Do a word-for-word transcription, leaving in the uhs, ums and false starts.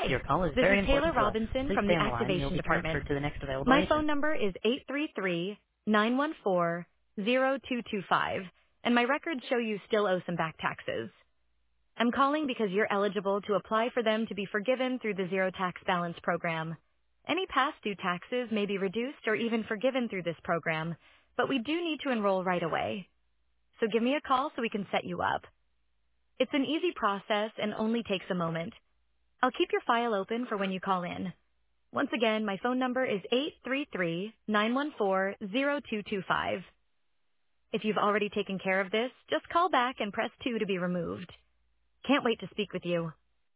Your Hi, call is this is very Taylor important to us. Robinson Please from stay the on the line and you'll Activation be Department. transferred to the next available My agent. phone number is eight three three, nine one four, zero two two five, and my records show you still owe some back taxes. I'm calling because you're eligible to apply for them to be forgiven through the Zero Tax Balance program. Any past due taxes may be reduced or even forgiven through this program, but we do need to enroll right away. So give me a call so we can set you up. It's an easy process and only takes a moment. I'll keep your file open for when you call in. Once again, my phone number is eight three three, nine one four, zero two two five. If you've already taken care of this, just call back and press two to be removed. Can't wait to speak with you.